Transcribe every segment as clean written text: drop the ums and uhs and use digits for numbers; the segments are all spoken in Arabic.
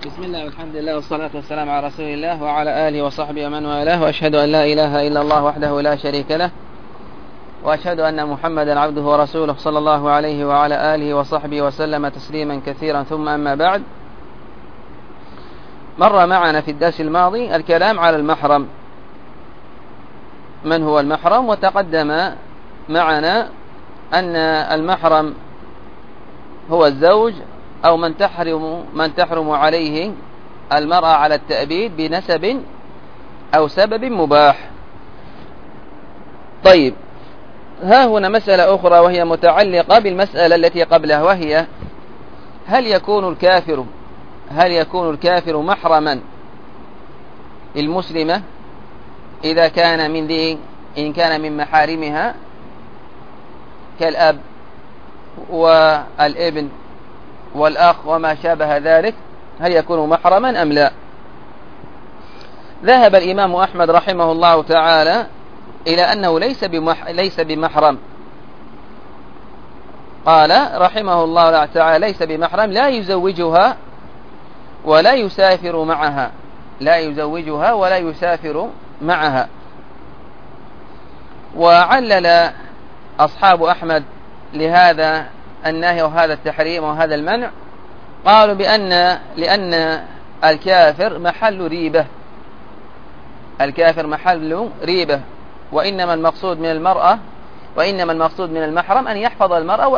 بسم الله والحمد لله والصلاة والسلام على رسول الله وعلى آله وصحبه ومن والاه، وأشهد أن لا إله إلا الله وحده لا شريك له، وأشهد أن محمدا عبده ورسوله صلى الله عليه وعلى آله وصحبه وسلم تسليما كثيرا. ثم أما بعد، مر معنا في الدرس الماضي الكلام على المحرم، من هو المحرم، وتقدم معنا أن المحرم هو الزوج أو من تحرم عليه المرأة على التأبيد بنسب أو سبب مباح. طيب، ها هنا مسألة أخرى وهي متعلقة بالمسألة التي قبلها، وهي هل يكون الكافر محرما المسلمة إذا كان إن كان من محارمها كالأب والابن والأخ وما شابه ذلك، هل يكون محرما أم لا؟ ذهب الإمام أحمد رحمه الله تعالى إلى أنه ليس بمحرم. قال رحمه الله تعالى: ليس بمحرم، لا يزوجها ولا يسافر معها. وعلل أصحاب أحمد لهذا النهي وهذا التحريم وهذا المنع، قالوا لأن الكافر محل ريبة، وإنما المقصود من المحرم أن يحفظ المرأة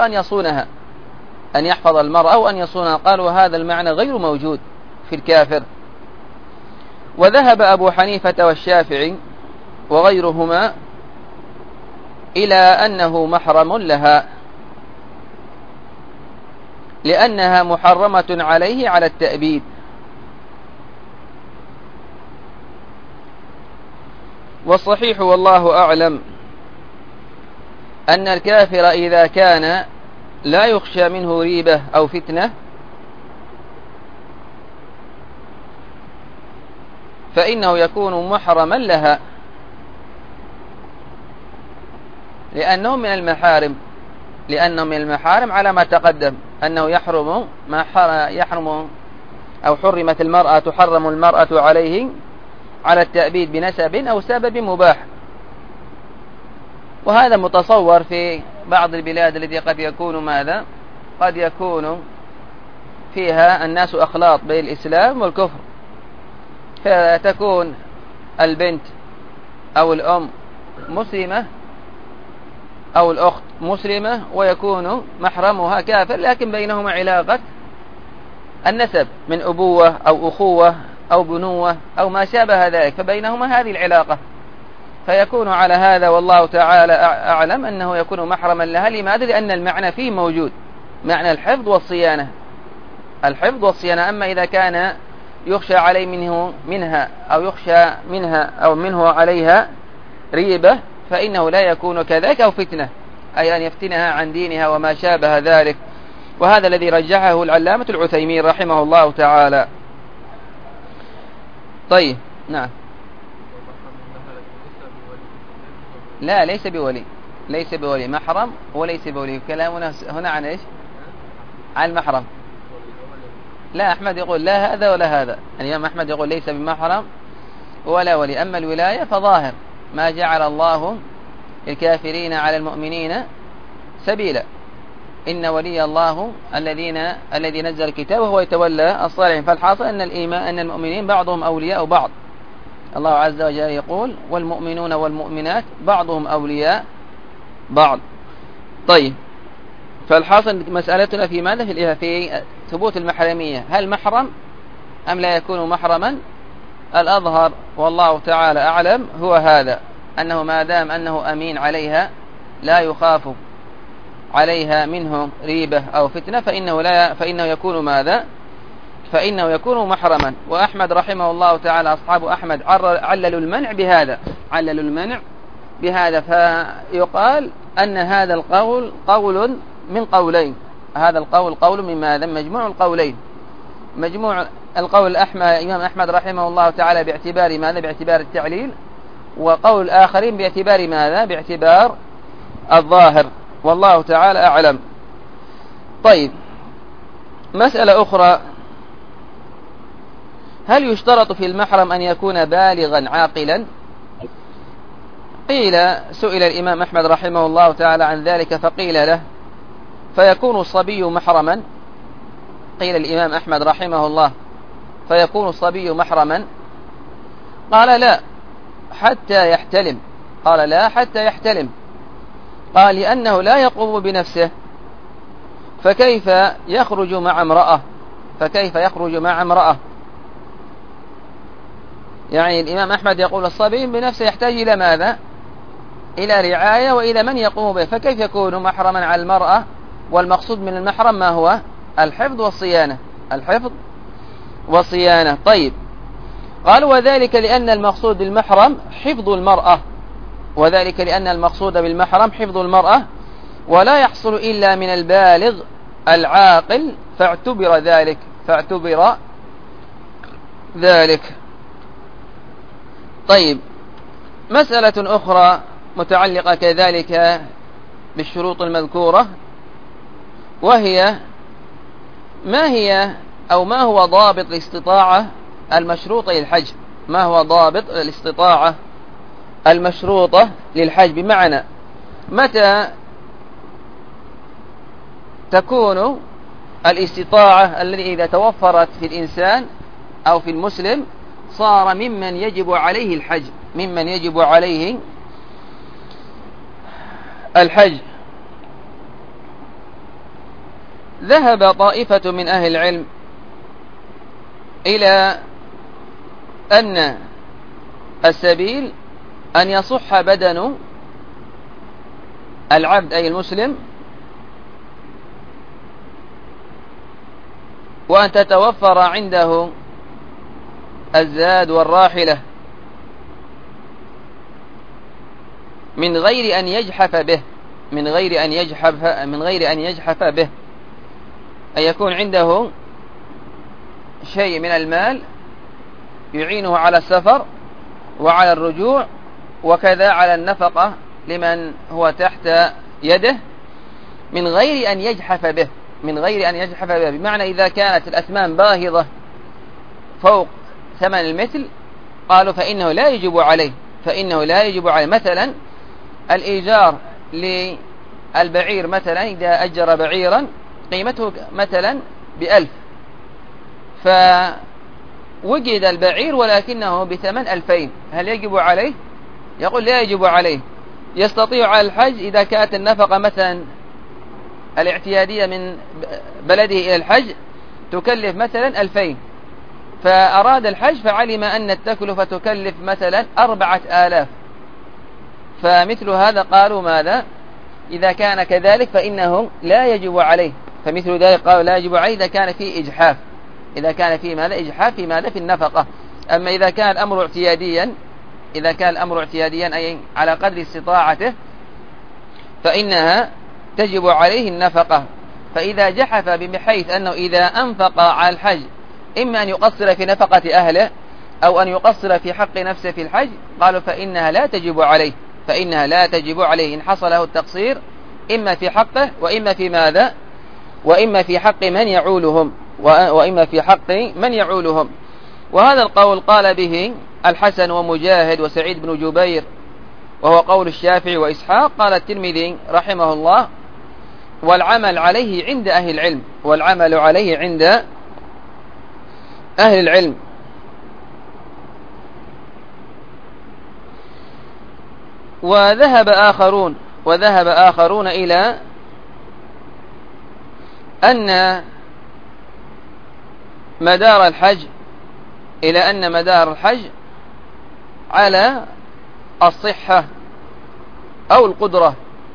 وأن يصونها. قالوا هذا المعنى غير موجود في الكافر. وذهب أبو حنيفة والشافعي وغيرهما إلى أنه محرم لها، لأنها محرمة عليه على التأبيد. والصحيح والله أعلم أن الكافر إذا كان لا يخشى منه ريبة أو فتنة فإنه يكون محرما لها، لأنه من المحارم على ما تقدم، أنه يحرم أو حرمت المرأة، تحرم المرأة عليه على التأبيد بنسب أو سبب مباح. وهذا متصور في بعض البلاد التي قد يكون فيها الناس أخلاط بين الإسلام والكفر، فتكون البنت أو الأم مسلمة أو الأخت مسلمة ويكون محرمها كافر، لكن بينهما علاقة النسب من أبوة أو أخوة أو بنوة أو ما شابه ذلك، فبينهما هذه العلاقة، فيكون على هذا والله تعالى أعلم أنه يكون محرما لها. لماذا؟ لأن المعنى فيه موجود، معنى الحفظ والصيانة. أما إذا كان يخشى عليه منه عليها ريبة فإنه لا يكون كذلك، أو فتنة، أي أن يفتنها عن دينها وما شابه ذلك. وهذا الذي رجحه العلامة العثيمين رحمه الله تعالى. طيب، نعم. لا، ليس بولي محرم وليس بولي. كلامنا هنا عن إيش؟ عن المحرم. لا، أحمد يقول لا هذا ولا هذا. الإمام أحمد يقول ليس بمحرم ولا ولي. أما الولاية فظاهر ما جعل الله الكافرين على المؤمنين سبيلا، إن ولي الله الذي نزل الكتاب وهو يتولى الصالحين. فالحاصل أن المؤمنين بعضهم أولياء بعض. الله عز وجل يقول: والمؤمنون والمؤمنات بعضهم أولياء بعض. طيب، فالحاصل مسألتنا في ماذا؟ في ثبوت المحرمية، هل محرم أم لا يكون محرما؟ الأظهر والله تعالى أعلم هو هذا، أنه ما دام أنه أمين عليها لا يخاف عليها منه ريبة أو فتنة فإنه يكون ماذا؟ فإنه يكون محرما. وأحمد رحمه الله تعالى، أصحاب أحمد عللوا المنع بهذا، فيقال أن هذا القول قول من قولين. هذا القول قول من ماذا؟ مجموع القولين. مجموع القول الإمام أحمد رحمه الله تعالى باعتبار ماذا؟ باعتبار التعليل. وقول الآخرين باعتبار ماذا؟ باعتبار الظاهر، والله تعالى أعلم. طيب، مسألة أخرى هل يشترط في المحرم أن يكون بالغا عاقلا؟ سئل الإمام أحمد رحمه الله تعالى عن ذلك فقيل له: فيكون الصبي محرما؟ قيل الإمام أحمد رحمه الله: فيكون الصبي محرما؟ قال: لا حتى يحتلم. قال: لا حتى يحتلم. قال: لأنه لا يقوم بنفسه، فكيف يخرج مع امرأة؟ فكيف يخرج مع امرأة؟ يعني الإمام أحمد يقول الصبي بنفسه يحتاج إلى ماذا؟ إلى رعاية وإلى من يقوم به، فكيف يكون محرما على المرأة؟ والمقصود من المحرم ما هو؟ الحفظ والصيانة. الحفظ والصيانة. طيب، قال: وذلك لأن المقصود بالمحرم حفظ المرأة. وذلك لأن المقصود بالمحرم حفظ المرأة، ولا يحصل إلا من البالغ العاقل، فاعتبر ذلك. طيب، مسألة أخرى متعلقة كذلك بالشروط المذكورة، وهي ما هو ضابط الاستطاعة المشروطة للحج؟ ما هو ضابط الاستطاعة المشروطة للحج؟ بمعنى متى تكون الاستطاعة التي إذا توفرت في الإنسان أو في المسلم صار ممن يجب عليه الحج، ممن يجب عليه الحج. ذهب طائفة من أهل العلم إلى أن السبيل أن يصح بدن العبد أي المسلم، وأن تتوفر عنده الزاد والراحلة من غير أن يجحف به، من غير أن يجحف به، أن يكون عنده شيء من المال يعينه على السفر وعلى الرجوع، وكذا على النفقة لمن هو تحت يده، من غير أن يجحف به. بمعنى إذا كانت الأثمان باهظة فوق ثمن المثل قالوا فإنه لا يجب عليه. مثلا الإيجار للبعير، مثلا إذا أجر بعيرا قيمته مثلا ب1000، فوجد البعير ولكنه بثمن 2000، هل يجب عليه؟ يقول لا يجب عليه. يستطيع على الحج إذا كانت النفقة مثلا الاعتيادية من بلده إلى الحج تكلف مثلا 2000، فأراد الحج فعلم أن التكلفة تكلف مثلا 4000، فمثل هذا قالوا ماذا؟ إذا كان كذلك فإنه لا يجب عليه. فمثل ذلك قالوا لا يجب عليه إذا كان فيه إجحاف، في ماذا؟ في النفقة. أما إذا كان الأمر اعتياديا أي على قدر استطاعته فإنها تجب عليه النفقة. فإذا جحف بحيث أنه إذا أنفق على الحج إما أن يقصر في نفقة أهله أو أن يقصر في حق نفسه في الحج، قالوا فإنها لا تجب عليه إن حصل له التقصير إما في حقه وإما في ماذا؟ وإما في حق من يعولهم. وهذا القول قال به الحسن ومجاهد وسعيد بن جبير، وهو قول الشافعي وإسحاق. قال الترمذي رحمه الله: والعمل عليه عند أهل العلم. وذهب آخرون إلى أن مدار الحج على الصحة أو القدرة.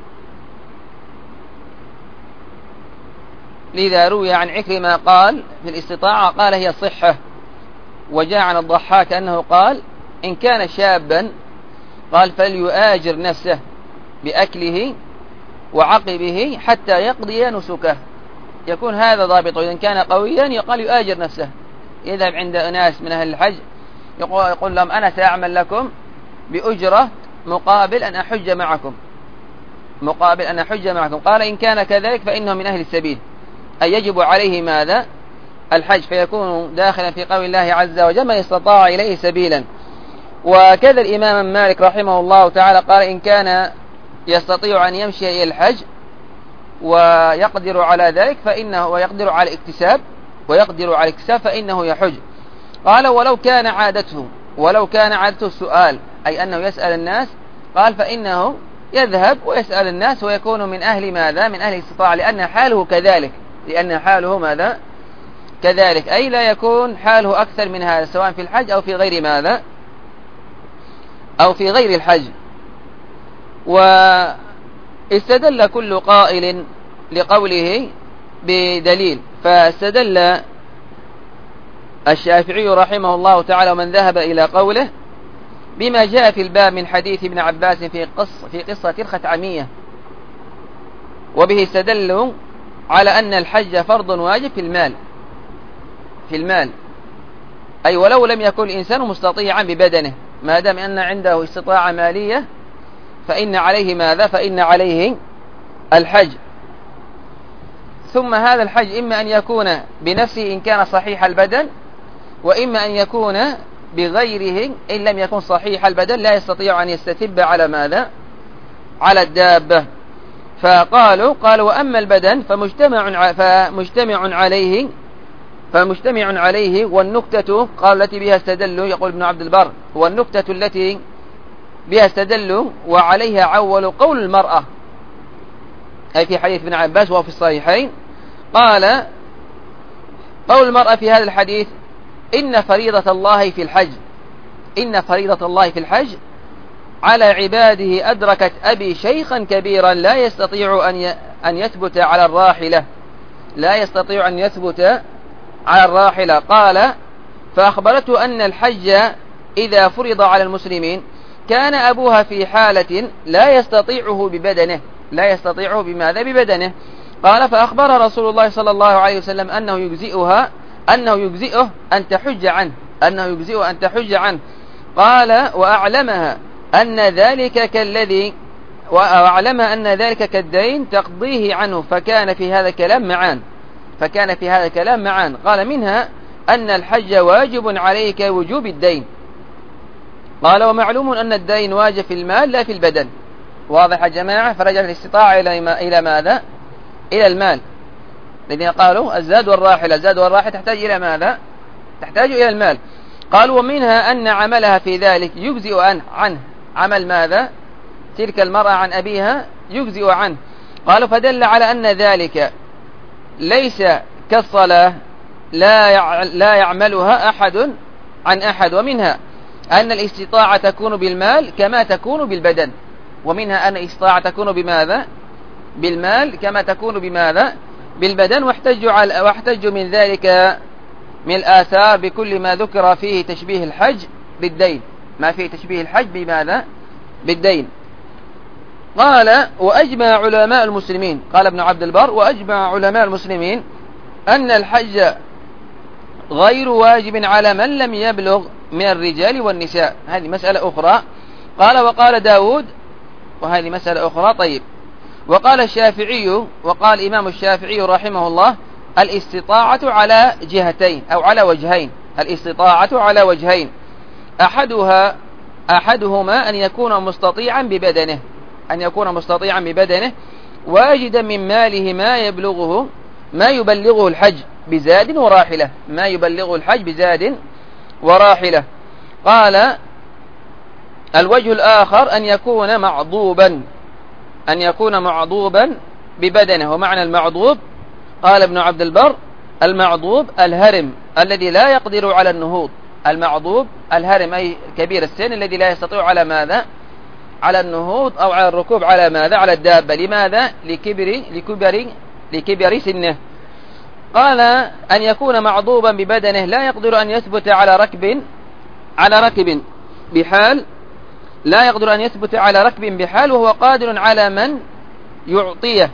لذا روي عن عكرمة قال في الاستطاعة قال هي الصحة. وجاء عن الضحاك أنه قال إن كان شابا قال فليؤاجر نفسه بأكله وعقبه حتى يقضي نسكه. يكون هذا ضابطه. إذا كان قويا يقال يؤاجر نفسه، يذهب عند أناس من أهل الحج يقول لهم أنا سأعمل لكم بأجرة مقابل أن أحج معكم. قال إن كان كذلك فإنه من أهل السبيل، أي يجب عليه ماذا؟ الحج، فيكون داخلا في قول الله عز وجل من استطاع إليه سبيلا. وكذا الإمام مالك رحمه الله تعالى قال إن كان يستطيع أن يمشي إلى الحج ويقدر على ذلك فإنه ويقدر على الاكتساب فإنه يحج. قال ولو كان عادته السؤال، أي أنه يسأل الناس، قال فإنه يذهب ويسأل الناس ويكون من أهل ماذا؟ من أهل الاستطاعة، لأن حاله ماذا؟ كذلك، أي لا يكون حاله أكثر من هذا سواء في الحج أو في غير ماذا؟ أو في غير الحج. واستدل كل قائل لقوله بدليل، فاستدل الشافعي رحمه الله تعالى ومن ذهب إلى قوله بما جاء في الباب من حديث ابن عباس في قصة الخثعمية، وبه استدلوا على أن الحج فرض واجب في المال، أي ولو لم يكن الإنسان مستطيعا ببدنه، ما دام أن عنده استطاعة مالية فإن عليه ماذا؟ فإن عليه الحج. ثم هذا الحج إما أن يكون بنفسه إن كان صحيح البدن، وإما أن يكون بغيره إن لم يكن صحيح البدن لا يستطيع أن يستتب على ماذا؟ على الدابة. فقالوا وأما البدن فمجتمع عليه والنكتة قال التي بها استدلوا، يقول ابن عبد البر والنكتة التي بها استدلوا وعليها عول قول المرأة، أي في حديث ابن عباس وهو في الصحيحين، قال قول المرأة في هذا الحديث إن فريضة الله في الحج على عباده أدركت أبي شيخا كبيرا لا يستطيع أن يثبت على الراحلة. قال فأخبرته أن الحج إذا فرض على المسلمين كان أبوها في حالة لا يستطيعه ببدنه. قال فأخبر رسول الله صلى الله عليه وسلم أنه يجزئه أن تحج عنه. قال وأعلمها أن ذلك كالدين تقضيه عنه، فكان في هذا كلام معان. قال منها أن الحج واجب عليك وجوب الدين. قال ومعلوم أن الدين واجب في المال لا في البدن. واضح يا جماعة؟ فرجع الاستطاعة إلى ماذا؟ إلى المال. الذين قالوا الزاد والراحلة تحتاج إلى ماذا؟ تحتاج إلى المال. قالوا ومنها أن عملها في ذلك يجزئ عنه عمل ماذا؟ تلك المرأة عن أبيها يجزئ عنه. قالوا فدل على أن ذلك ليس كالصلاة لا يعملها أحد عن أحد. ومنها أن الاستطاعة تكون بالمال كما تكون بالبدن. بالمال كما تكون بالبدن. واحتجوا من ذلك من الآثار بكل ما ذكر فيه تشبيه الحج بالدين، ما فيه تشبيه الحج بالدين. قال وأجمع علماء المسلمين، قال ابن عبد البر وأجمع علماء المسلمين أن الحج غير واجب على من لم يبلغ من الرجال والنساء. هذه مسألة أخرى. قال وقال داود، وهذه مسألة أخرى. طيب، وقال الشافعي، وقال الإمام الشافعي رحمه الله الاستطاعة على جهتين أو على وجهين. الاستطاعة على وجهين، أحدهما أن يكون مستطيعا ببدنه واجدا من ماله ما يبلغه الحج بزاد وراحلة. قال الوجه الآخر أن يكون معضوبا ببدنه. ومعنى المعضوب قال ابن عبد البر المعضوب الهرم الذي لا يقدر على النهوض. المعضوب الهرم أي كبير السن الذي لا يستطيع على ماذا؟ على النهوض أو على الركوب على ماذا؟ على الدابة. لماذا؟ لكبر سنه. قال أن يكون معضوبا ببدنه لا يقدر أن يثبت على ركب بحال وهو قادر على من يعطيه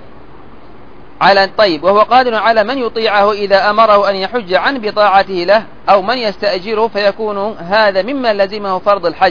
وهو قادر على من يطيعه إذا أمره أن يحج عن بطاعته له أو من يستأجره، فيكون هذا ممن لزمه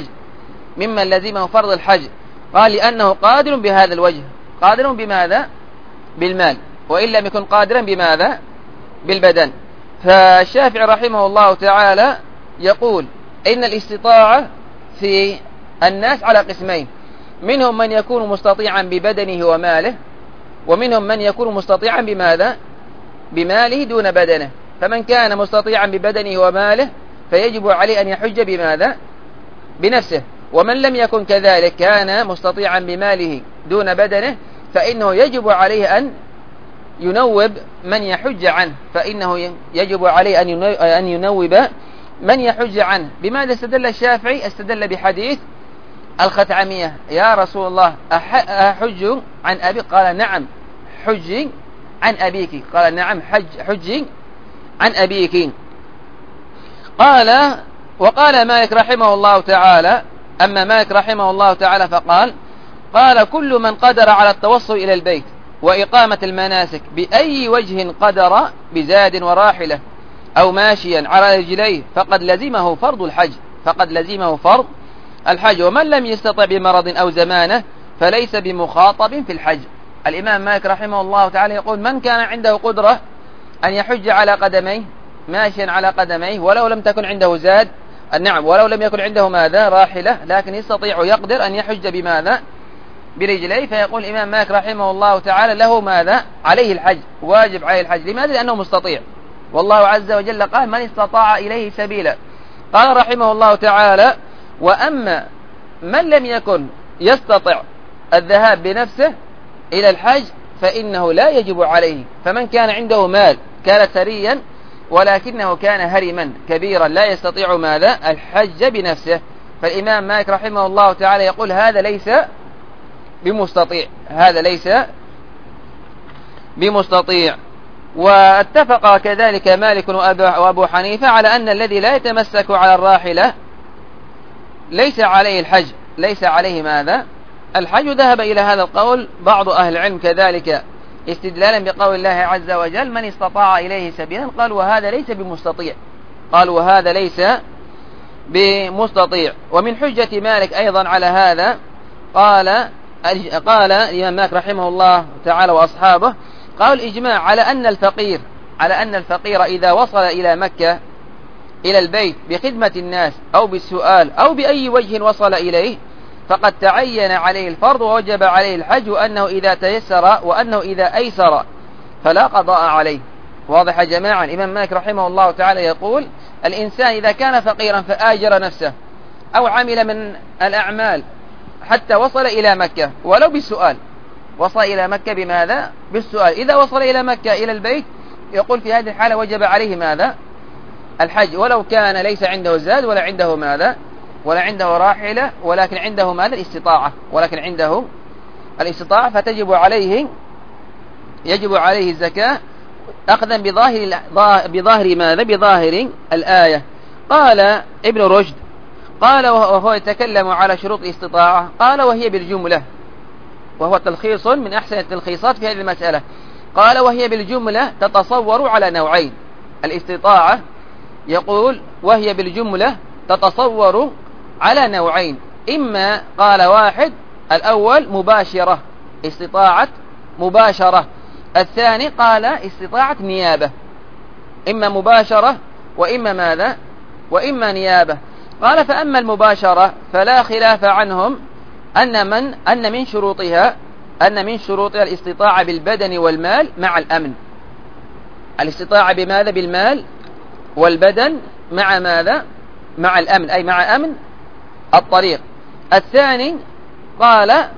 فرض الحج. قال لأنه قادر بهذا الوجه، قادر بماذا؟ بالمال، وإن لم يكن قادرا بماذا؟ بالبدن. فالشافعي رحمه الله تعالى يقول إن الاستطاعة في الناس على قسمين، منهم من يكون مستطيعا ببدنه وماله، ومنهم من يكون مستطيعا بماذا؟ بماله دون بدنه. فمن كان مستطيعا ببدنه وماله فيجب عليه أن يحج بماذا؟ بنفسه. ومن لم يكن كذلك، كان مستطيعا بماله دون بدنه، فإنه يجب عليه أن ينوب من يحج عنه، فإنه يجب عليه أن ينوب من يحج عنه. بماذا استدل الشافعي؟ استدل بحديث الخثعمية: يا رسول الله أحج عن أبي؟ قال نعم حجي عن أبيك. قال نعم حجي عن أبيك. وقال مالك رحمه الله تعالى، أما مالك رحمه الله تعالى قال كل من قدر على التوصل إلى البيت وإقامة المناسك بأي وجه قدر، بزاد وراحلة أو ماشيا على رجليه، فقد لزمه فرض الحج. ومن لم يستطع بمرض أو زمانه فليس بمخاطب في الحج. الإمام مالك رحمه الله تعالى يقول: من كان عنده قدرة أن يحج على قدميه، ماشيا على قدميه، ولو لم تكن عنده زاد، نعم، ولو لم يكن عنده ماذا؟ راحلة، لكن يقدر أن يحج بماذا؟ برجليه. فيقول الإمام مالك رحمه الله تعالى له ماذا؟ عليه الحج، واجب عليه الحج. لماذا؟ لأنه مستطيع، والله عز وجل قال: من استطاع إليه سبيلا. قال رحمه الله تعالى: وأما من لم يكن يستطع الذهاب بنفسه إلى الحج فإنه لا يجب عليه. فمن كان عنده مال، كان ثريا ولكنه كان هرما كبيرا لا يستطيع ماذا؟ الحج بنفسه، فالإمام مالك رحمه الله تعالى يقول: هذا ليس بمستطيع. واتفق كذلك مالك وأبو حنيفة على أن الذي لا يتمسك على الراحلة ليس عليه الحج، ليس عليه ماذا؟ الحج. ذهب إلى هذا القول بعض أهل العلم كذلك استدلالا بقول الله عز وجل: من استطاع إليه سبيلا. قال: وهذا ليس بمستطيع. ومن حجة مالك أيضا على هذا قال الإمام مالك رحمه الله تعالى وأصحابه، قال الإجماع على أن الفقير إذا وصل إلى مكة إلى البيت بخدمة الناس أو بالسؤال أو بأي وجه وصل إليه فقد تعين عليه الفرض ووجب عليه الحج، وأنه إذا تيسر وأنه إذا أيسر فلا قضاء عليه. واضح يا جماعة؟ الإمام مالك رحمه الله تعالى يقول: الإنسان إذا كان فقيرا فآجر نفسه أو عمل من الأعمال حتى وصل إلى مكة ولو بالسؤال، وصل إلى مكة بماذا؟ بالسؤال. إذا وصل إلى مكة إلى البيت يقول في هذه الحالة وجب عليه ماذا؟ الحج، ولو كان ليس عنده زاد ولا عنده ماذا؟ ولا عنده راحلة، ولكن عنده ماذا؟ الاستطاعة، فتجب عليه الزكاة أخذا بظاهر ماذا؟ بظاهر الآية. قال ابن رشد وهو يتكلم على شروط الاستطاعة، قال: وهي بالجملة، وهو تلخيص من أحسن التلخيصات في هذه المسألة. قال: وهي بالجملة تتصور على نوعين. الاستطاعة يقول وهي بالجملة تتصور على نوعين: إما قال واحد الأول مباشرة، استطاعة مباشرة. الثاني قال استطاعة نيابة، إما مباشرة وإما ماذا؟ وإما نيابة. قال: فأما المباشرة فلا خلاف عنهم أن من شروطها الاستطاعة بالبدن والمال مع الأمن. الاستطاعة بماذا؟ بالمال والبدن مع ماذا؟ مع الأمن، أي مع أمن الطريق. الثاني قال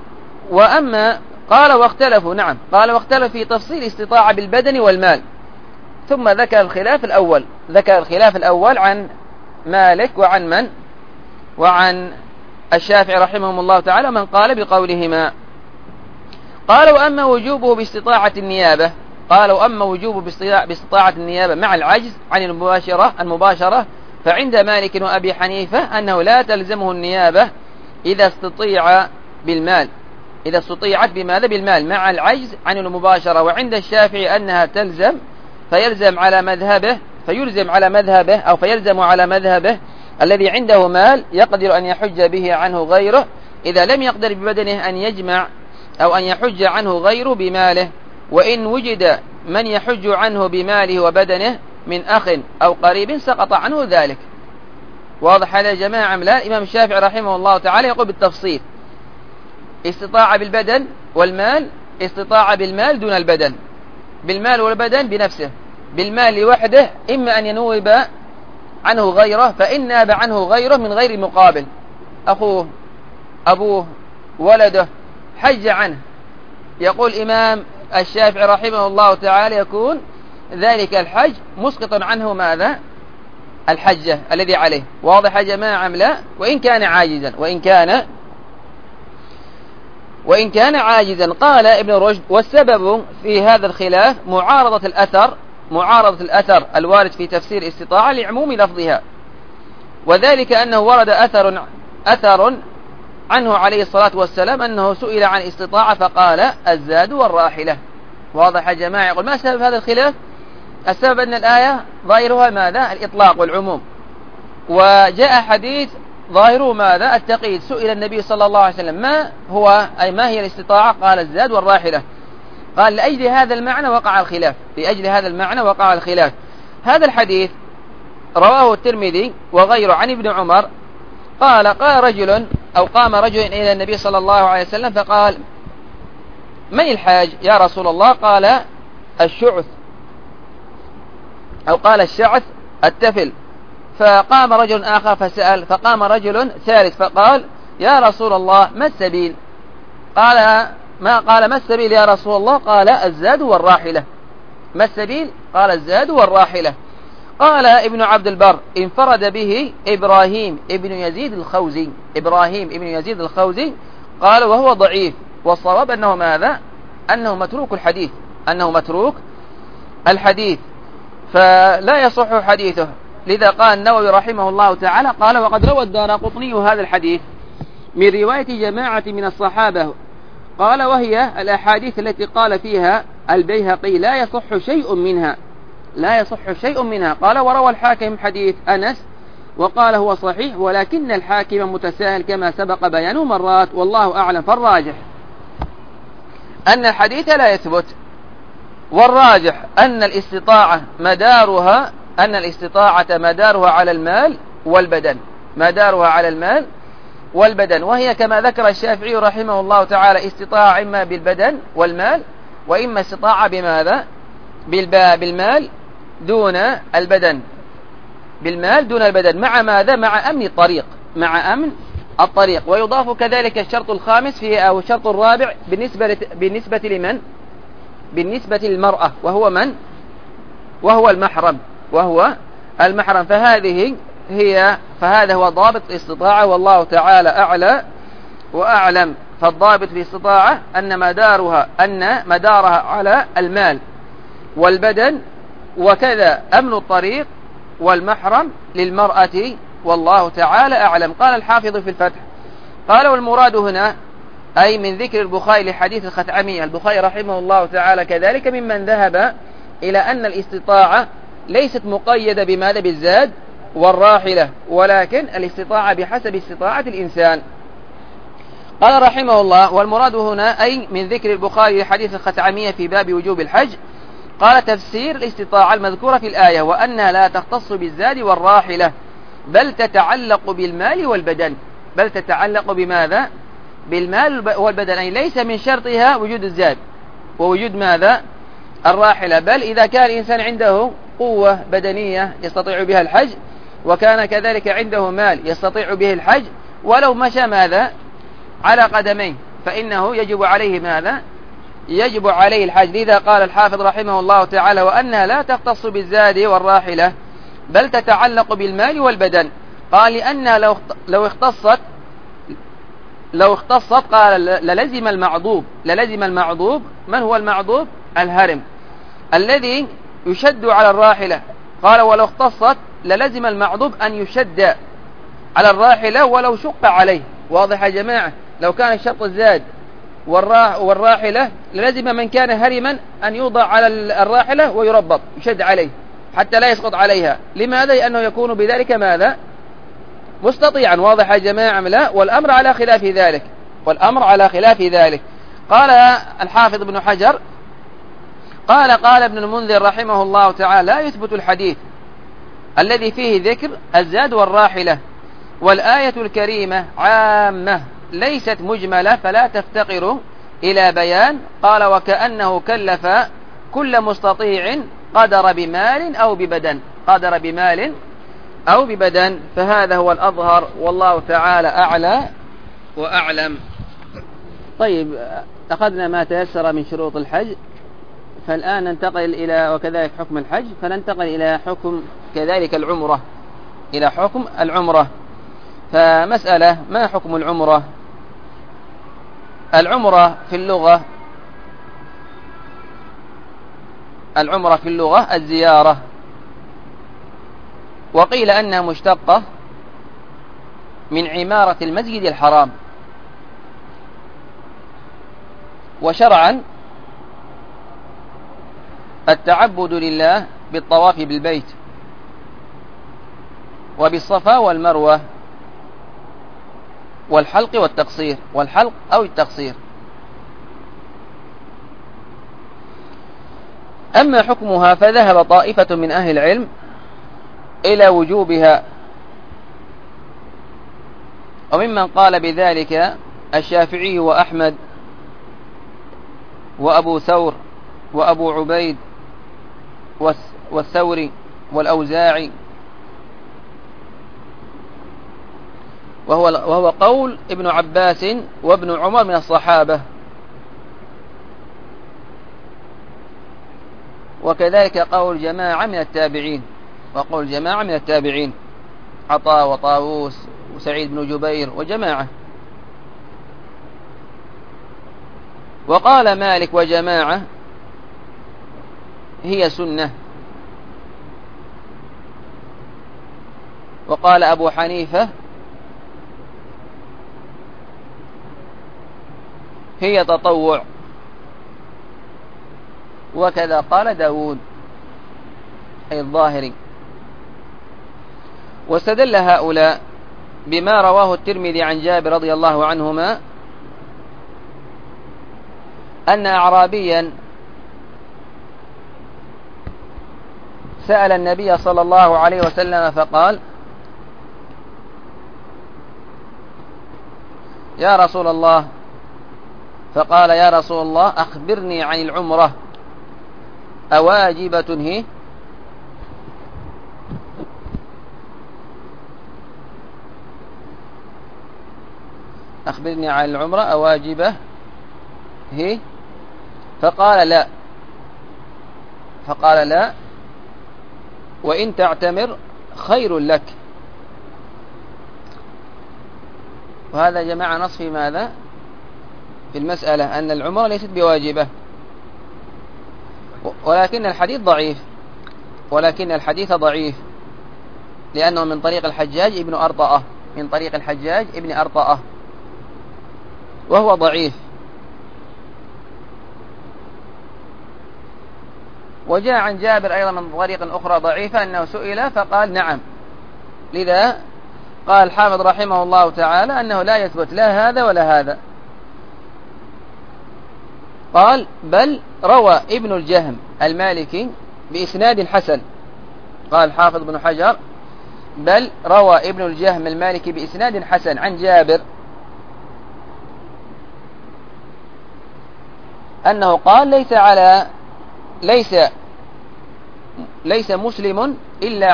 واختلفوا في تفصيل الاستطاعة بالبدن والمال، ثم ذكر الخلاف الأول عن مالك وعن الشافعي رحمهم الله تعالى من قال بقولهما. قال: وأما وجوبه باستطاعة النيابة مع العجز عن المباشرة فعند مالك وأبي حنيفة أنه لا تلزمه النيابة إذا استطيعت بماذا؟ بالمال مع العجز عن المباشرة. وعند الشافعي أنها تلزم، فيلزم على مذهبه الذي عنده مال يقدر أن يحج به عنه غيره، إذا لم يقدر ببدنه أن يجمع أو أن يحج عنه غيره بماله. وإن وجد من يحج عنه بماله وبدنه من أخ أو قريب سقط عنه ذلك. واضح هذا يا جماعة أم لا؟ الإمام الشافعي رحمه الله تعالى يقول بالتفصيل: استطاع بالبدن والمال، استطاع بالمال دون البدن، بالمال والبدن بنفسه، بالمال لوحده إما أن ينوب عنه غيره، فإن ناب عنه غيره من غير مقابل، أخوه، أبوه، ولده، حج عنه، يقول الإمام الشافعي رحمه الله تعالى يكون ذلك الحج مسقط عنه ماذا؟ الحجة الذي عليه. واضح يا جماعة أم لا؟ وإن كان عاجزا، وإن كان عاجزا. قال ابن رشد: والسبب في هذا الخلاف معارضة الأثر الوارد في تفسير الاستطاعة لعموم لفظها، وذلك أنه ورد أثر عنه عليه الصلاة والسلام أنه سئل عن استطاعة فقال: الزاد والراحلة. واضح يا جماعة؟ يقول: ما سبب هذا الخلاف؟ السبب أن الآية ظاهرها ماذا؟ الإطلاق والعموم، وجاء حديث ظاهره ماذا؟ التقييد. سئل النبي صلى الله عليه وسلم: ما هي الاستطاعة؟ قال: الزاد والراحلة. قال: لأجل هذا المعنى وقع الخلاف. هذا الحديث رواه الترمذي وغيره عن ابن عمر قال: قام رجل إلى النبي صلى الله عليه وسلم فقال: من الحاج يا رسول الله؟ قال: الشعث، أو قال الشعث التفل. فقام رجل آخر فسأل، فقام رجل ثالث فقال: يا رسول الله ما السبيل؟ قال: ما السبيل يا رسول الله؟ قال: الزاد والراحلة. ما السبيل؟ قال: الزاد والراحلة. قال ابن عبد البر: انفرد به إبراهيم ابن يزيد الخوزي، قال: وهو ضعيف، والصواب أنه ماذا؟ أنه متروك الحديث، فلا يصح حديثه. لذا قال النووي رحمه الله تعالى: قال: وقد روى الدارقطني هذا الحديث من رواية جماعة من الصحابة، قال: وهي الأحاديث التي قال فيها البيهقي لا يصح شيء منها. قال: وروى الحاكم حديث أنس وقال: هو صحيح، ولكن الحاكم متساهل كما سبق بيانه مرات، والله أعلم. فالراجح أن الحديث لا يثبت، والراجح أن الاستطاعة مدارها على المال والبدن، وهي كما ذكر الشافعي رحمه الله تعالى استطاعة إما بالبدن والمال، وإما استطاعة بماذا؟ بالمال دون البدن، مع ماذا؟ مع أمن الطريق. ويضاف كذلك الشرط الخامس فيه، أو الشرط الرابع بالنسبة لمن؟ بالنسبة للمرأة، وهو من؟ وهو المحرم. فهذا هو ضابط الاستطاعة، والله تعالى أعلى وأعلم. فالضابط في الاستطاعة أن مدارها على المال والبدن، وكذا أمن الطريق، والمحرم للمرأة، والله تعالى أعلم. قال الحافظ في الفتح: قال: والمراد هنا أي من ذكر البخاري لحديث الخثعمية. البخاري رحمه الله تعالى كذلك ممن ذهب إلى أن الاستطاعة ليست مقيدة بماذا؟ بالزاد والراحلة، ولكن الاستطاعة بحسب استطاعة الإنسان. قال رحمه الله: والمراد هنا أي من ذكر البخاري لحديث الخثعمية في باب وجوب الحج. قال: تفسير الاستطاعة المذكورة في الآية وأنها لا تختص بالزاد والراحلة، بل تتعلق بالمال والبدن. بماذا؟ بالمال والبدن، أي ليس من شرطها وجود الزاد ووجود ماذا؟ الراحلة، بل إذا كان الإنسان عنده قوة بدنية يستطيع بها الحج، وكان كذلك عنده مال يستطيع به الحج، ولو مشى ماذا؟ على قدمين، فإنه يجب عليه ماذا؟ يجب عليه الحج. لذا قال الحافظ رحمه الله تعالى: وأنها لا تختص بالزاد والراحلة، بل تتعلق بالمال والبدن. قال: لأنها لو اختصت قال للزم المعضوب. من هو المعضوب؟ الهرم الذي يشد على الراحلة. قال: ولو اختصت للزم المعضوب أن يشد على الراحلة ولو شق عليه. واضح يا جماعة؟ لو كان الشرط الزاد والراحلة للزم من كان هرما أن يوضع على الراحلة ويربط يشد عليه حتى لا يسقط عليها. لماذا؟ لأنه يكون بذلك ماذا؟ مستطيعا. واضح يا جماعة؟ لا. والأمر على خلاف ذلك. قال الحافظ ابن حجر: قال ابن المنذر رحمه الله تعالى: لا يثبت الحديث الذي فيه ذكر الزاد والراحلة، والآية الكريمة عامة ليست مجملة فلا تفتقر إلى بيان. قال: وكأنه كلف كل مستطيع قدر بمال أو ببدن، فهذا هو الأظهر، والله تعالى أعلى وأعلم. طيب، أخذنا ما تيسر من شروط الحج، فالآن ننتقل إلى وكذلك حكم الحج، فننتقل إلى حكم كذلك العمرة، إلى حكم العمرة. فمسألة: ما حكم العمرة؟ العمرة في اللغة الزيارة، وقيل أنها مشتقة من عمارة المسجد الحرام، وشرعا التعبد لله بالطواف بالبيت وبالصفا والمروة والحلق أو التقصير. أما حكمها فذهب طائفة من أهل العلم إلى وجوبها، وممن قال بذلك الشافعي وأحمد وأبو ثور وأبو عبيد والثوري والأوزاعي، وهو قول ابن عباس وابن عمر من الصحابة، وكذلك قول جماعة من التابعين عطاء وطاووس وسعيد بن جبير وجماعة. وقال مالك وجماعة هي سنة، وقال أبو حنيفة هي تطوع، وكذا قال داود أي الظاهري. واستدل هؤلاء بما رواه الترمذي عن جابر رضي الله عنهما أن أعرابيا سأل النبي صلى الله عليه وسلم فقال: يا رسول الله، فقال: يا رسول الله أخبرني عن العمرة أواجبة هي؟ أخبرني عن العمرة أواجبة هي؟ فقال لا، وإن تعتمر خير لك. وهذا جماعة نص في ماذا؟ في المسألة أن العمرة ليست بواجبة، ولكن الحديث ضعيف، لأنه من طريق الحجاج ابن أرطأة، وهو ضعيف. وجاء عن جابر أيضا من طريق أخرى ضعيفة أنه سئل فقال نعم. لذا قال الحافظ رحمه الله تعالى أنه لا يثبت لا هذا ولا هذا. قال: بل روى ابن الجهم المالكي بإسناد حسن. قال الحافظ بن حجر: بل روى ابن الجهم المالكي بإسناد حسن عن جابر أنه قال: ليس مسلم إلا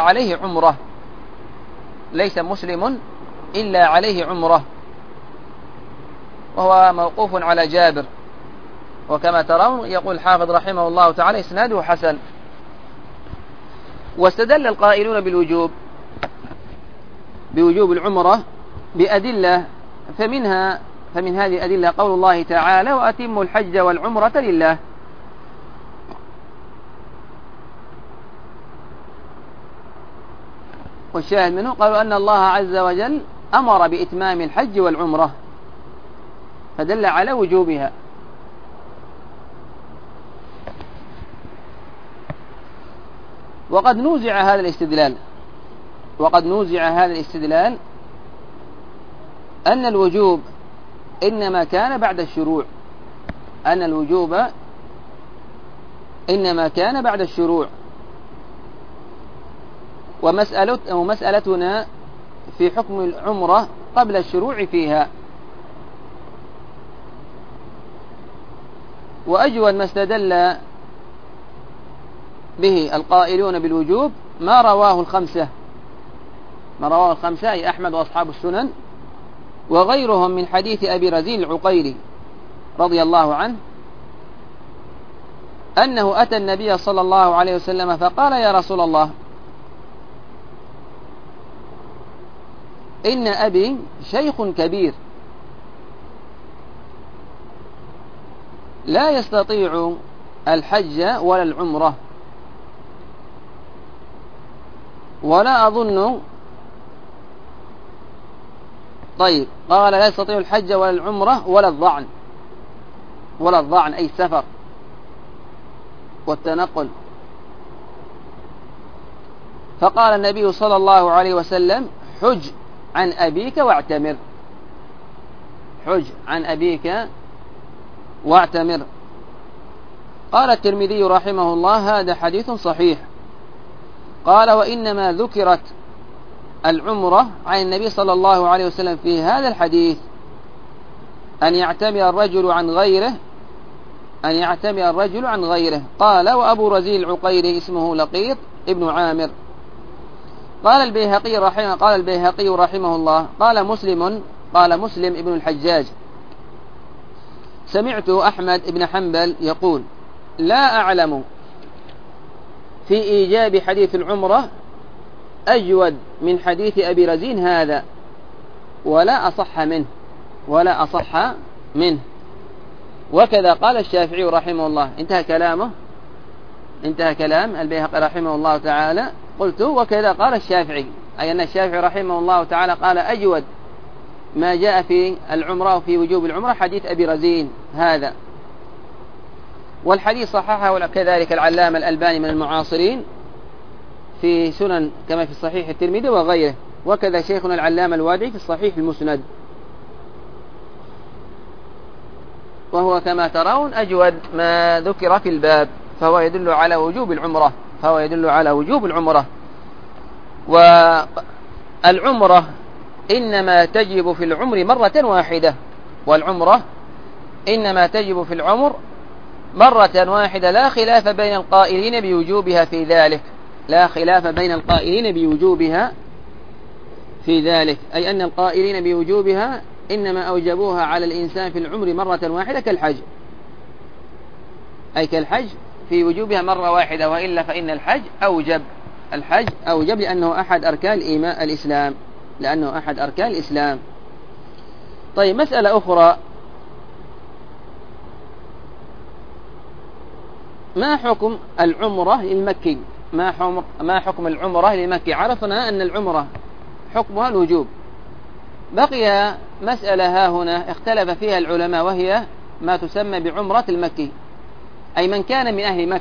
عليه عمرة، وهو موقوف على جابر. وكما ترون يقول الحافظ رحمه الله تعالى إسناده حسن. واستدل القائلون بوجوب العمرة بأدلة، فمن هذه الأدلة قول الله تعالى: وأتموا الحج والعمرة لله. والشاهد منه قالوا أن الله عز وجل أمر بإتمام الحج والعمرة، فدل على وجوبها. وقد نوزع هذا الاستدلال أن الوجوب إنما كان بعد الشروع، إنما كان بعد الشروع. ومسألتنا في حكم العمرة قبل الشروع فيها. وأجود ما استدل به القائلون بالوجوب ما رواه الخمسة أي أحمد وأصحاب السنن وغيرهم من حديث أبي رزين العقيلي رضي الله عنه أنه أتى النبي صلى الله عليه وسلم فقال: يا رسول الله، إن أبي شيخ كبير لا يستطيع الحج ولا العمرة، ولا أظن. طيب، قال: لا يستطيع الحج ولا العمرة ولا الضعن أي السفر والتنقل. فقال النبي صلى الله عليه وسلم: حج عن أبيك واعتمر. حج عن أبيك واعتمر. قال الترمذي رحمه الله: هذا حديث صحيح. قال: وإنما ذكرت العمرة عن النبي صلى الله عليه وسلم في هذا الحديث أن يعتمر الرجل عن غيره. قال: وأبو رزيل العقيلي اسمه لقيط ابن عامر. قال البيهقي رحمه الله: قال مسلم ابن الحجاج: سمعت أحمد بن حنبل يقول: لا أعلم في إيجاب حديث العمرة أجود من حديث أبي رزين هذا ولا أصح منه. وكذا قال الشافعي رحمه الله. انتهى كلام البيهقي رحمه الله تعالى. قلت: وكذا قال الشافعي، أي أن الشافعي رحمه الله تعالى قال: أجود ما جاء في العمرة وفي وجوب العمرة حديث أبي رزين هذا. والحديث صححه كذلك العلامة الألباني من المعاصرين في سنن كما في صحيح الترمذي وغيره، وكذا شيخنا العلامة الوادعي في الصحيح المسند. وهو كما ترون أجود ما ذكر في الباب، فهو يدل على وجوب العمرة. والعمرة إنما تجب في العمر مرة واحدة، لا خلاف بين القائلين بوجوبها في ذلك. أي أن القائلين بوجوبها إنما أوجبوها على الإنسان في العمر مرة واحدة كالحج في وجوبها مرة واحدة، وإلا فإن الحج أوجب لأنه أحد أركان الإسلام. طيب، مسألة أخرى: ما حكم العمرة للمكي؟ ما حكم العمرة للمكي؟ عرفنا أن العمرة حكمها الوجوب. بقي مسألة ها هنا اختلف فيها العلماء، وهي ما تسمى بعمرة المكي، أي من كان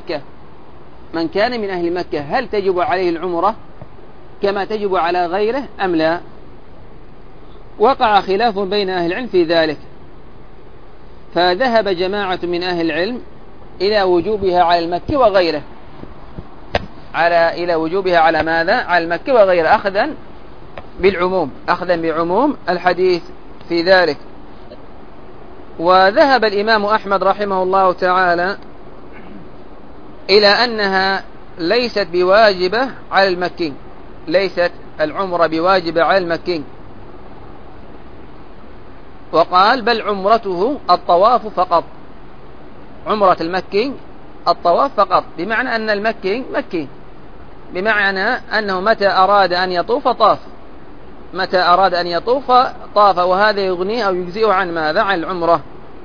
من أهل مكة هل تجب عليه العمرة كما تجب على غيره أم لا؟ وقع خلاف بين أهل العلم في ذلك، فذهب جماعة من أهل العلم إلى وجوبها على المكي وغيره، إلى وجوبها على ماذا؟ على المكي وغيره، أخذا بعموم الحديث في ذلك. وذهب الإمام أحمد رحمه الله تعالى إلى أنها ليست بواجبة على المكي، ليست العمرة بواجبة على المكي، وقال: بل عمرته الطواف فقط. عمرة المكي الطواف فقط، بمعنى أن المكي مكي، بمعنى أنه متى أراد أن يطوف طاف، وهذا يغنيه أو يجزئه عن ماذا؟ عن العمرة.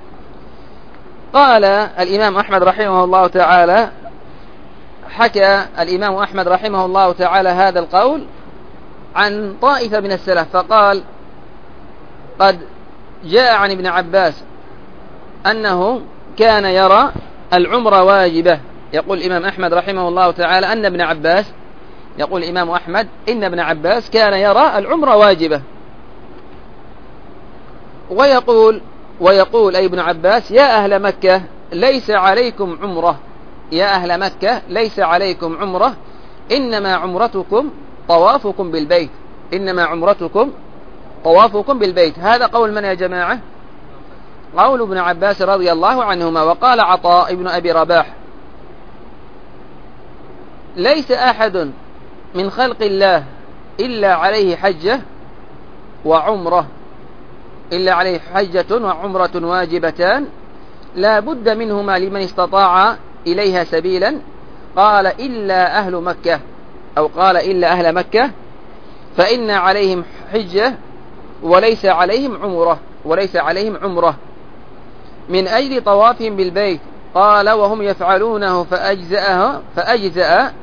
قال الإمام أحمد رحمه الله تعالى، حكى الإمام أحمد رحمه الله تعالى هذا القول عن طائفة من السلف، فقال: قد جاء عن ابن عباس أنه كان يرى العمرة واجبة. يقول الإمام أحمد رحمه الله تعالى أن ابن عباس، يقول الإمام أحمد إن ابن عباس كان يرى العمرة واجبة، ويقول أي ابن عباس: يا أهل مكة ليس عليكم عمرة، يا أهل مكة ليس عليكم عمرة، إنما عمرتكم طوافكم بالبيت، إنما عمرتكم طوافكم بالبيت. هذا قول من يا جماعة؟ قول ابن عباس رضي الله عنهما. وقال عطاء ابن أبي رباح: ليس أحد من خلق الله إلا عليه حجة وعمرة، إلا عليه حجة وعمرة واجبتان لا بد منهما لمن استطاع إليها سبيلا. قال إلا أهل مكة، أو قال إلا أهل مكة، فإن عليهم حجة وليس عليهم عمرة، وليس عليهم عمرة من أجل طوافهم بالبيت. قال وهم يفعلونه فأجزأ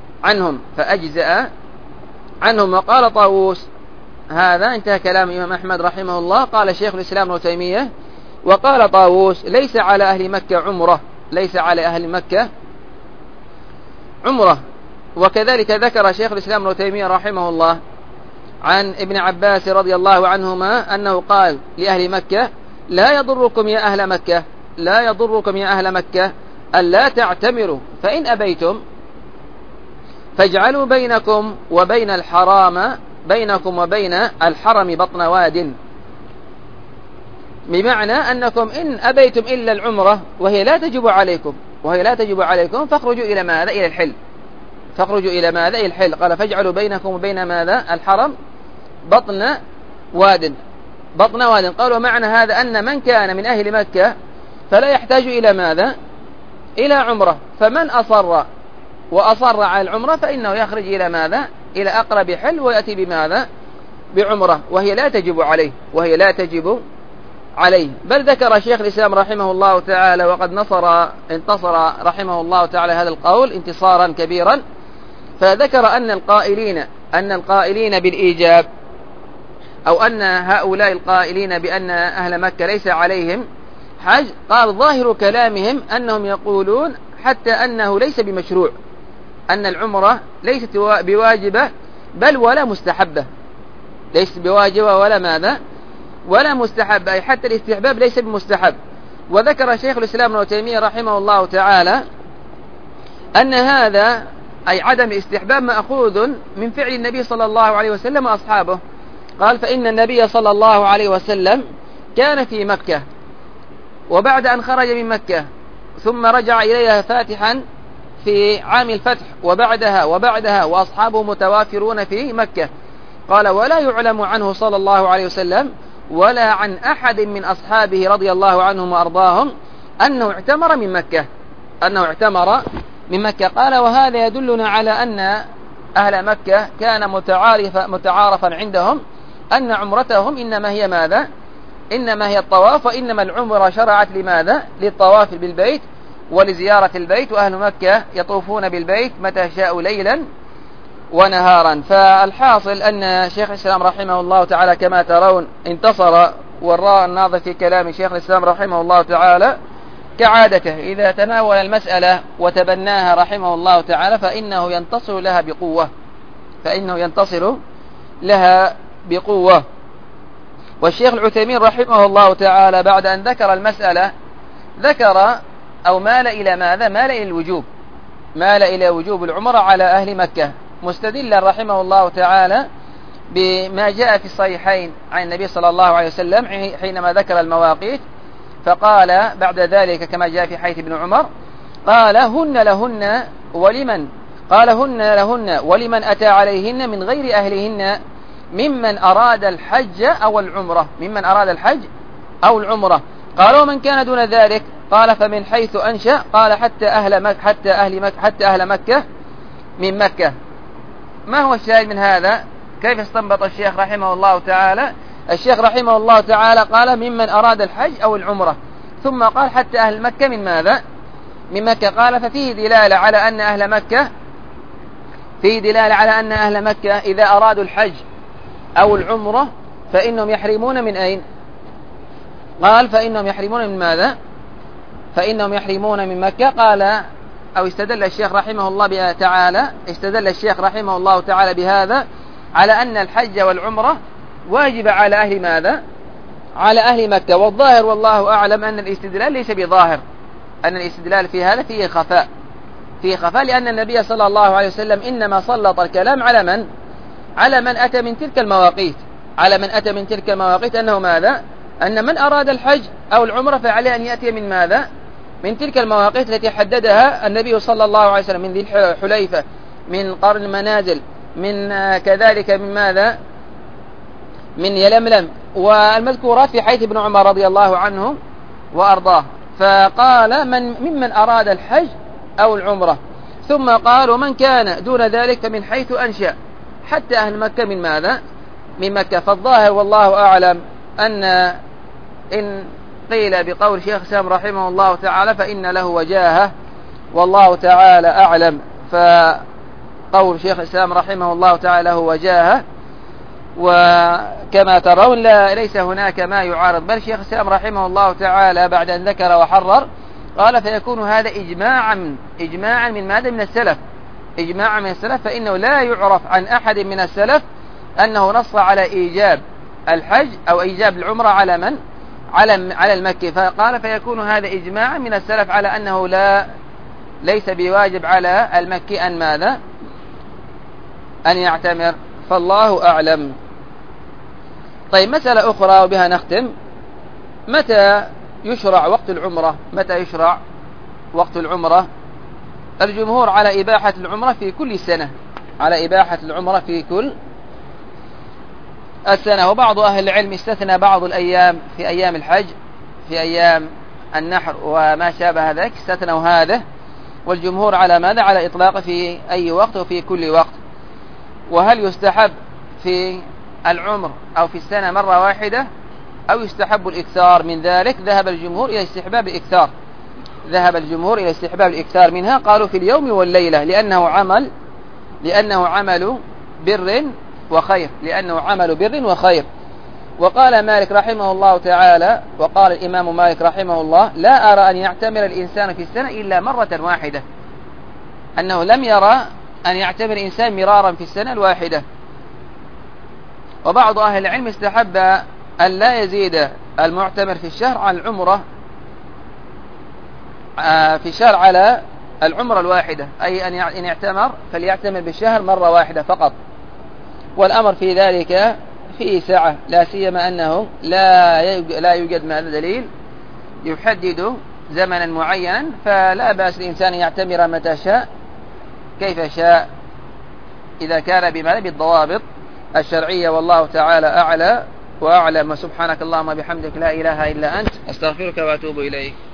عنهم. وقال طاووس، هذا انتهى كلام الإمام أحمد رحمه الله. قال شيخ الإسلام ابن تيمية: وقال طاووس: ليس على أهل مكة عمرة، ليس على أهل مكة عمرة. وكذلك ذكر شيخ الإسلام ابن تيمية رحمه الله عن ابن عباس رضي الله عنهما أنه قال لأهل مكة: لا يضركم يا أهل مكة، لا يضركم يا أهل مكة ألا تعتمروا، فإن أبيتم فاجعلوا بينكم وبين الحرم بطن واد. بمعنى أنكم إن أبيتم إلا العمرة وهي لا تجب عليكم فاخرجوا إلى ماذا؟ إلى الحل. فاخرجوا إلى ماذا؟ إلى الحل. قال فاجعلوا بينكم وبين ماذا؟ الحرم بطن واد. قالوا معنى هذا أن من كان من أهل مكة فلا يحتاج إلى ماذا؟ إلى عمرة. فمن أصر على العمرة فإنه يخرج إلى ماذا؟ إلى أقرب حل ويأتي بماذا؟ بعمرة، وهي لا تجب عليه. بل ذكر شيخ الإسلام رحمه الله تعالى، وقد انتصر رحمه الله تعالى هذا القول انتصارا كبيرا، فذكر أن القائلين بالإيجاب، أو أن هؤلاء القائلين بأن أهل مكة ليس عليهم حج، قال ظاهر كلامهم أنهم يقولون حتى أنه ليس بمشروع، أن العمرة ليست بواجبة بل ولا مستحبة، ليست بواجبة ولا ماذا؟ ولا مستحب، أي حتى الاستحباب ليس بمستحب. وذكر شيخ الإسلام ابن تيمية رحمه الله تعالى أن هذا أي عدم الاستحباب مأخوذ من فعل النبي صلى الله عليه وسلم وأصحابه. قال فإن النبي صلى الله عليه وسلم كان في مكة، وبعد أن خرج من مكة ثم رجع إليها فاتحا في عام الفتح وبعدها وأصحابه متوافرون في مكة. قال ولا يعلم عنه صلى الله عليه وسلم ولا عن أحد من أصحابه رضي الله عنهم وأرضاهم أنه اعتمر من مكة. قال وهذا يدلنا على أن أهل مكة كان متعارفا عندهم أن عمرتهم إنما هي ماذا؟ إنما هي الطواف، وإنما العمرة شرعت لماذا؟ للطواف بالبيت ولزيارة البيت، وأهل مكة يطوفون بالبيت متى شاءوا ليلا ونهارا. فالحاصل أن شيخ الإسلام رحمه الله تعالى كما ترون انتصر، وراء الناظر في كلام شيخ الإسلام رحمه الله تعالى كعادته إذا تناول المسألة وتبناها رحمه الله تعالى فإنه ينتصر لها بقوة. والشيخ العثيمين رحمه الله تعالى بعد أن ذكر المسألة ذكر أو مال إلى ماذا؟ مال إلى وجوب العمرة على أهل مكة، مستدلا رحمه الله تعالى بما جاء في الصحيحين عن النبي صلى الله عليه وسلم حينما ذكر المواقيت، فقال بعد ذلك كما جاء في حديث ابن عمر قال هن لهن ولمن أتى عليهن من غير أهلهن ممن أراد الحج أو العمرة. قالوا من كان دون ذلك؟ قال فمن حيث أنشأ، قال حتى أهل مكة من مكة. ما هو الشاهد من هذا؟ كيف استنبط الشيخ رحمه الله تعالى؟ الشيخ رحمه الله تعالى قال ممن أراد الحج أو العمرة، ثم قال حتى أهل مكة من ماذا؟ من مكة. قال ففيه دلالة على أن أهل مكة إذا أرادوا الحج أو العمرة فإنهم يحرمون من أين؟ قال فإنهم يحرمون من ماذا؟ فإنهم يحرمون من مكة. قال أو استدل الشيخ رحمه الله تعالى بهذا على أن الحج والعمرة واجب على أهل ماذا؟ على أهل مكة. والظاهر والله أعلم أن الاستدلال ليس بظاهر، أن الاستدلال في هذا فيه خفاء، في خفاء، لأن النبي صلى الله عليه وسلم إنما سلط الكلام على من أتى من تلك المواقيت، على من أتى من تلك المواقيت، أنه ماذا؟ أن من أراد الحج أو العمرة فعليه أن يأتي من ماذا؟ من تلك المواقيت التي حددها النبي صلى الله عليه وسلم، من ذي الحليفة، من قرن المنازل، من كذلك من ماذا؟ من يلملم، والمذكورات في حديث ابن عمر رضي الله عنه وأرضاه. فقال ممن أراد الحج أو العمرة، ثم قال ومن كان دون ذلك فمن حيث أنشأ، حتى أهل مكة من ماذا؟ من مكة. فالظاهر والله أعلم أن إن قيل بقول شيخ الإسلام رحمه الله تعالى فإن له وجاهة، والله تعالى أعلم. فقول شيخ الإسلام رحمه الله تعالى له وجاهة، وكما ترون ليس هناك ما يعارض، بل شيخ الإسلام رحمه الله تعالى بعد أن ذكر وحرر قال فيكون هذا إجماعا من ماذا؟ من السلف، إجماعا من السلف، فإنه لا يعرف عن أحد من السلف أنه نص على إيجاب الحج أو إيجاب العمرة على من؟ على المكي. فقال فيكون هذا إجماعا من السلف على أنه ليس بواجب على المكي أن ماذا؟ أن يعتمر. فالله أعلم. طيب مسألة أخرى وبها نختم، متى يشرع وقت العمرة؟ متى يشرع وقت العمرة؟ الجمهور على إباحة العمرة في كل سنة، على إباحة العمرة في كل السنة، وبعض أهل العلم استثنى بعض الأيام في أيام الحج، في أيام النحر وما شابه ذلك استثنوا هذا، والجمهور على ماذا؟ على إطلاق في أي وقت وفي كل وقت. وهل يستحب في العمر أو في السنة مرة واحدة أو يستحب الإكثار من ذلك؟ ذهب الجمهور إلى استحباب الإكثار، ذهب الجمهور إلى استحباب الإكثار منها، قالوا في اليوم والليلة، لأنه عمل بر وخير، لأنه عمل بر وخير. وقال مالك رحمه الله تعالى، وقال الإمام مالك رحمه الله لا أرى أن يعتمر الإنسان في السنة إلا مرة واحدة، أنه لم يرى أن يعتمر الإنسان مرارا في السنة الواحدة. وبعض أهل العلم استحب أن لا يزيد المعتمر في الشهر عن العمرة في الشهر على العمرة الواحدة، أي أن يعتمر فليعتمر بالشهر مرة واحدة فقط. والأمر في ذلك فيه سعة، لا سيما أنه لا يوجد مع دليل يحدد زمنا معينا، فلا بأس الإنسان يعتمر متى شاء كيف شاء إذا كان بالضوابط الشرعية. والله تعالى أعلى وأعلم. وسبحانك اللهم بحمدك لا إله إلا أنت أستغفرك وأتوب إليك.